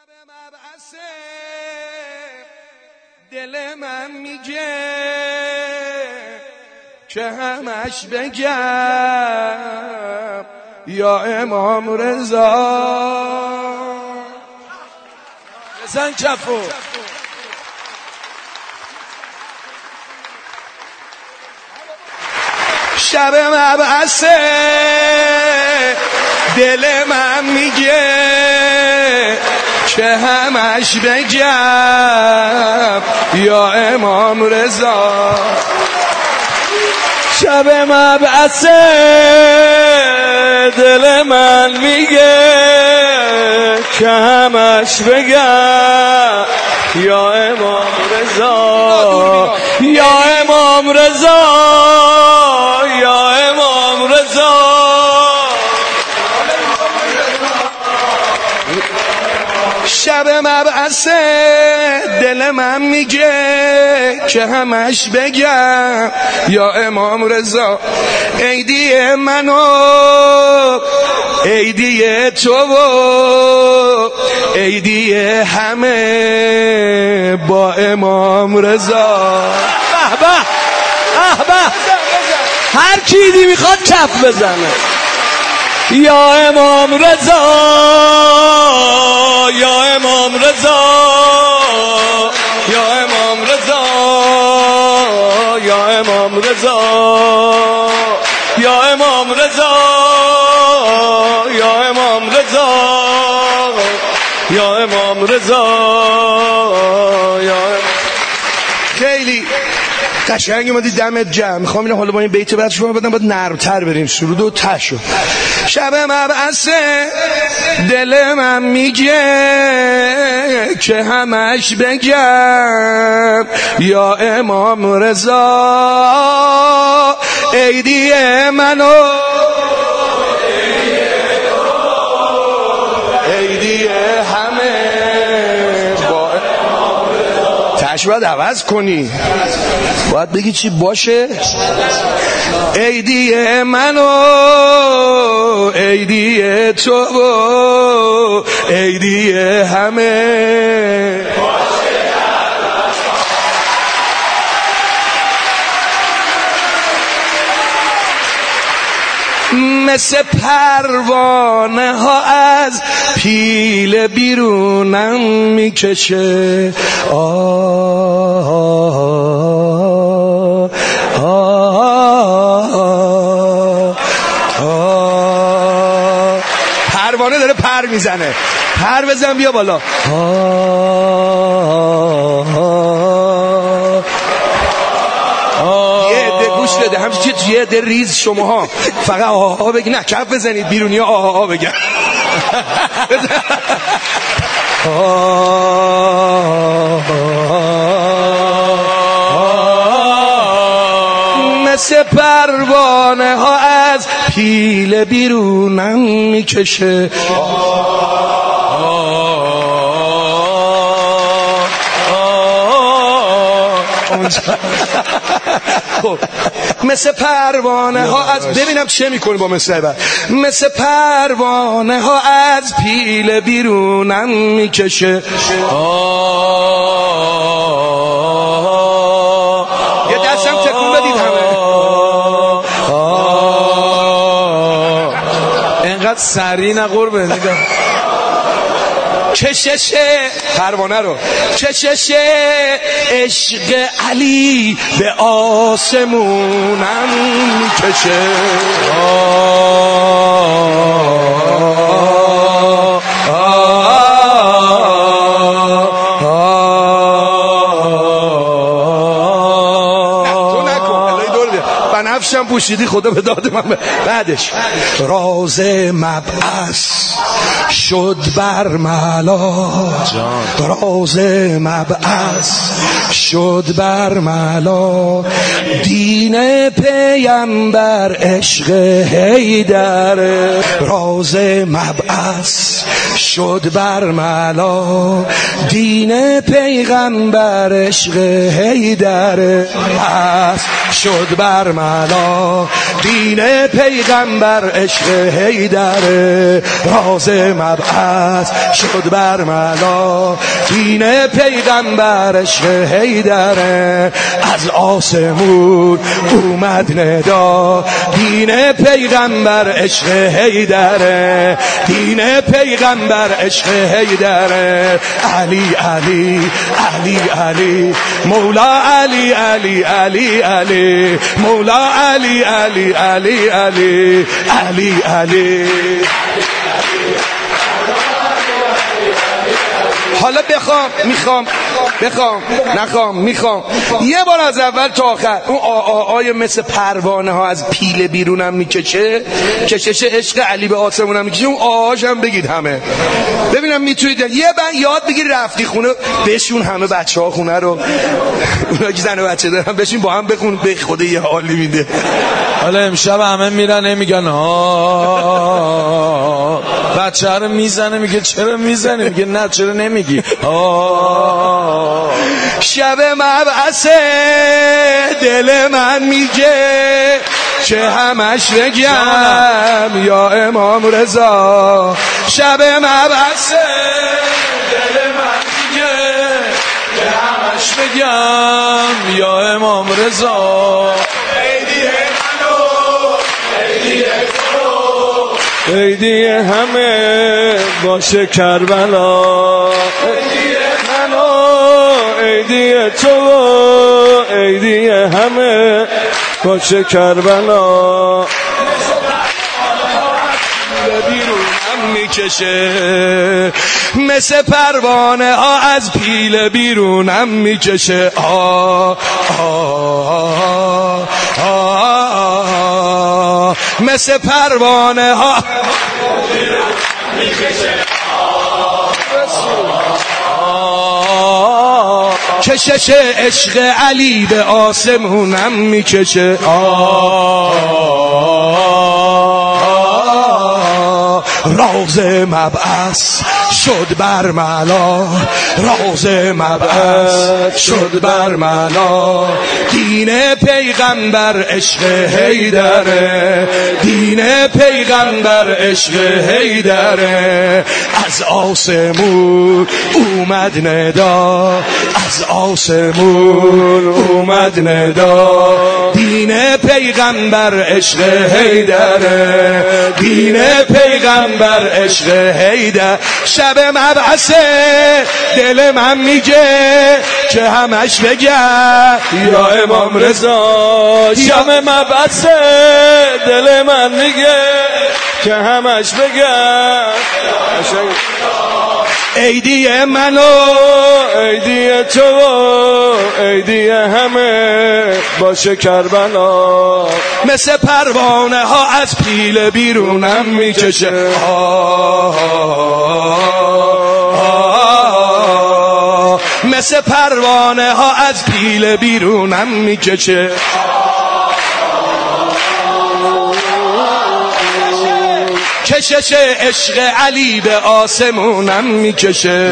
مبعث دل من میگه که همش بگم یا امام رضا بزن کفو. شب مبعث دل من میگه که همش بگم یا امام رضا. شب مبعث دل من میگه که همش بگم یا امام رضا، یا امام رضا، یا امام رضا. شب مبعث دل من میگه که همش بگم یا امام رضا. عیدی منو عیدی تو و عیدی همه با امام رضا. به به به، هر کی ایدی میخواد کف بزنه. یا امام رضا، یا امام رضا، یا امام رضا، یا امام رضا، یا امام رضا، یا امام رضا، یا امام رضا، یا خیلی قشنگ اومدی دمت گرم. میخوام اینو حالا با این بیت بعد شما بدم، باید نرم‌تر بریم. سرود و تشو. شب مبعث دل من میگه که همش بگم یا امام رضا. عیدی منو عیدی همه با تشو باید عوض کنی، باید بگی چی باشه. عیدی منو عیدی تو عیدی همه مثل پروانه ها از پیل بیرونم میکشه. پروانه داره پر میزنه. پر بزن بیا بالا. گوش بده، همچه که یه در ریز شماها فقط آها بگی، نه کف بزنید بیرونی ها آها بگن. مثل پروانه ها از پیل بیرونم میکشه. خب مثل پروانه ها از، ببینم چه میکنی با مثل بعد. مثل پروانه ها از پیل بیرونم میکشه. یه دستم تکون بدید همه. اینقدر سریع نه قربه. نگاه کششه پروانه رو، کششه عشق علی به آسمونم میکشه. بنفشم پوشیدی خدا به داد من. بعدش راز مبعث شد بر ملا، راز مبعث شد بر ملا. دین پیامبر عشق حیدر، راز مبعث شد بر ملا. دین پیغمبر عشق حیدر. پس شد بر ملا دین پیغمبر عشق حیدر راز مبعث شد بر ملا دین پیغمبر عشق حیدر از آسمون اومد ندا دین پیغمبر عشق حیدر دین پیغمبر عشق حیدر علی علی علی علی مولا علی علی علی علی مولا علی علی علی علی علی علی. حالا میخوام یه بار از اول تا آخر اون آقای مثل پروانه ها از پیله بیرونم میکشه کشش عشق علی به آسمونم میکشه اون آهاش هم بگید همه ببینم میتونید یه بار یاد بگیر رفتی خونه بشون همه بچه ها خونه رو اونا که زن و بچه دارن بشین با هم بخون به خدا یه حالی میده. حالا امشب همه میرن نمیگن بچه رو میزنه میگه چرا میزنه میگه نه چرا نمیگی شب مبعث دل من میگه چه همش بگم یا امام رضا شب مبعث دل من میگه چه همش بگم یا امام رضا عیدی همه باشه کربلا عیدی منو عیدی تو عیدی همه باشه کربلا بیرونم میکشه مثل پروانه ها از پیله بیرونم میکشه مثل پروانه ها کشش عشق علی به آسمونم میکشه راز مبعث شد بر ملا راز مبعث شد بر ملا دین پیغمبر عشق حیدر دین پیغمبر عشق حیدر از آسمون اومد ندا از آسمون اومد ندا دین پیغمبر عشق حیدر دین پیغمبر عشق حیدر شب مبعث دل من میگه که همش بگم یا امام رضا شب مبعث دل من میگه که همش بگم عیدی منو عیدی تو عیدی همه باشه کربلا مثل پروانه ها از پیله بیرونم میکشه مثل پروانه ها از پیله بیرونم میکشه کشش عشق علی به آسمونم میکشه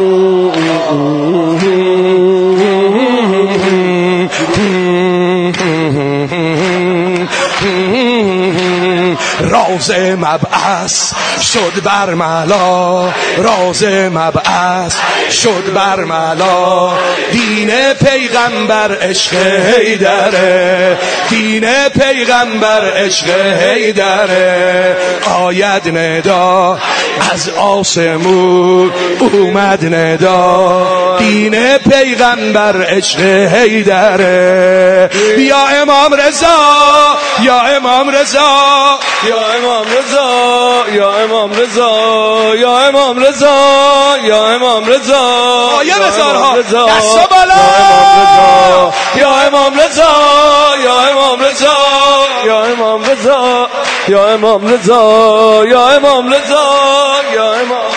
راز مبعث شد بر ملا راز مبعث شد بر ملا دین پیغمبر عشق حیدر دین پیغمبر عشق حیدر آید ندا از آسمون اومد ندا دین پیغمبر عشق حیدر یا امام رضا یا امام رضا یا امام رضا یا امام رضا یا امام رضا یا امام رضا یا بزارها دستا بالا یا امام رضا یا امام رضا یا امام رضا یا امام رضا یا امام رضا یا امام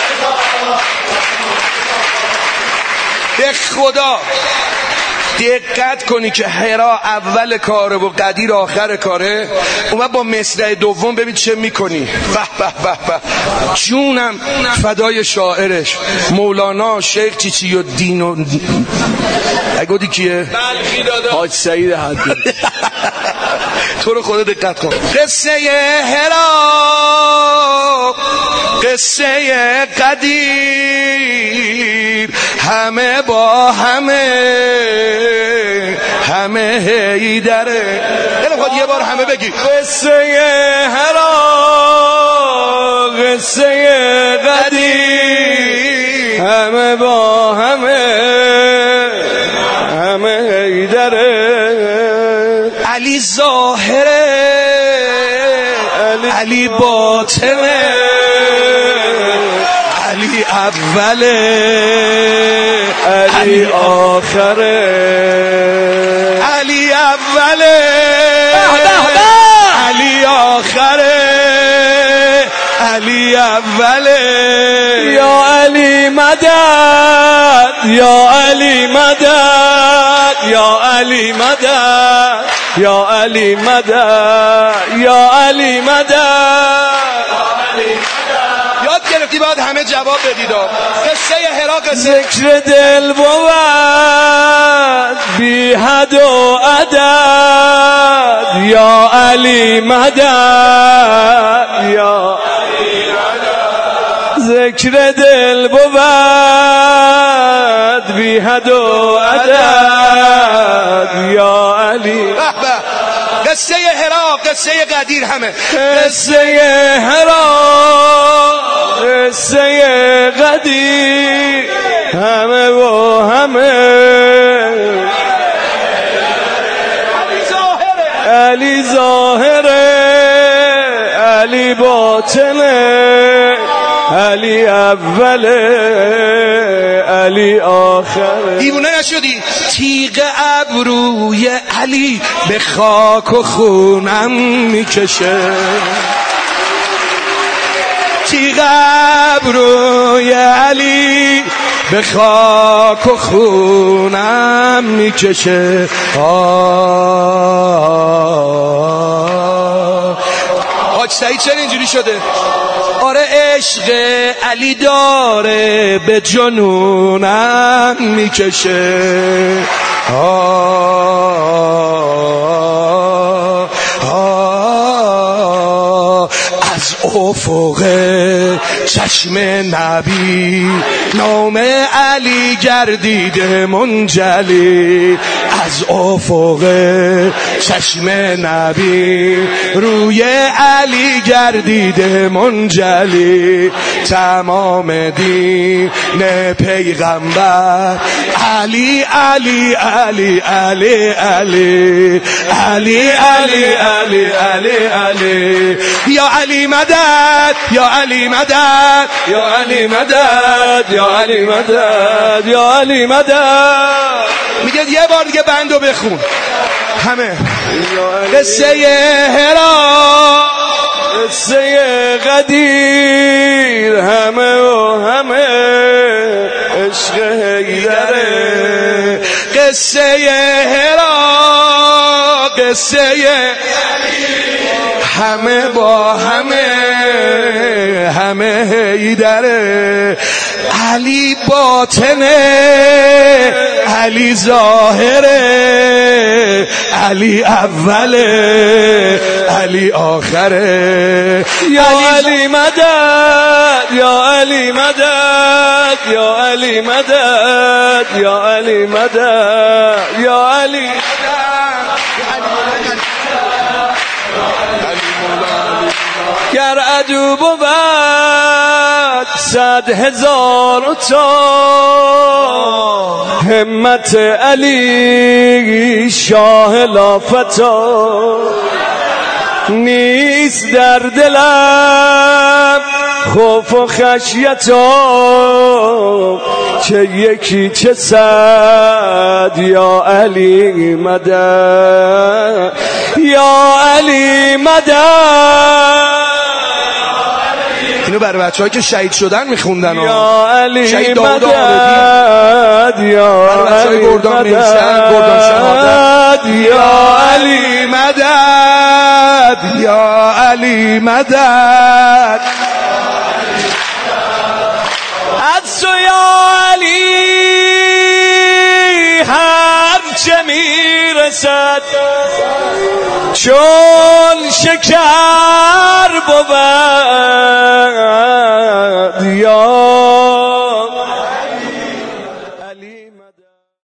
به خدا دقت کنی که حرا اول کاره و قدیر آخر کاره اومد با مصرع دوم ببین چه میکنی. به به به به جونم فدای شاعرش مولانا شیخ چیچی و دین و اگه دی کیه؟ بلخی دادا حاج سعید حدی تو رو خدا دقت کن. قصه هرا، قصه قدیر، همه با همه هیدره. دلم خواهد یه بار همه بگی قصه هرا، قصه قدیر، همه با همه هیدره. علی ظاهره، علی باطنه، علی اوله، علی آخره. علی اوله، علی آخره، علی اوله. یا علی مدد، یا علی مدد، یا علی مدد، یا علی مدد، یا علی مدد. یاد گرفتی باید همه جواب بدید. قصه هرا، قصه ذکر دل بود بی حد و عدد، یا علی مدد، یا ذکر دل بود بی حد و عدد، یا علی. قصه هرا، قصه قدیر، همه قصه هرا، قصه قدیر، همه و همه. علی ظاهره، علی باطنه، علی اوله، علی آخره. دیوونه نشدی؟ تیغ ابروی علی به خاک و خونم میکشه، تیغ ابروی علی به خاک و خونم میکشه. حاج سعید چرا اینجوری شده؟ آره عشق علی داره به جنونم میکشه. از افق چشم نبی نام علی گردیده منجلی، از افق چشم نبی روی علی گردیده منجلی. تمام دین پیغمبر علی علی علی علی علی علی علی علی علی علی. یا علی مدد، یا علی مدد، یا علی مدد، یا علی مدد، یا علی مدد. میگه یه بار دیگه بندو بخون همه. قصه هرا، قصه قدیر، همه و همه عشق حیدره. قصه هرا، قصه همه با همه هیدره. علی باطنه، علی ظاهره، علی اوله، علی آخره. یا علی مدد، یا علی مدد، یا علی مدد، یا علی مدد، یا علی. گر عدو بود 100,000 تا، همت علی شاه لافتا نیست در دلم خوف و خشیتا، چه یکی چه 100 یا علی مدد، یا علی مدد. اینو برای بچه‌ها که شهید شدن میخوندن. یا علی شهید مدد، یا علی گردان میرسن، گردان شهادت. یا علی مدد، یا علی مدد. از تو یا علی هر چه میرسد چون شکر بود یا علی مدد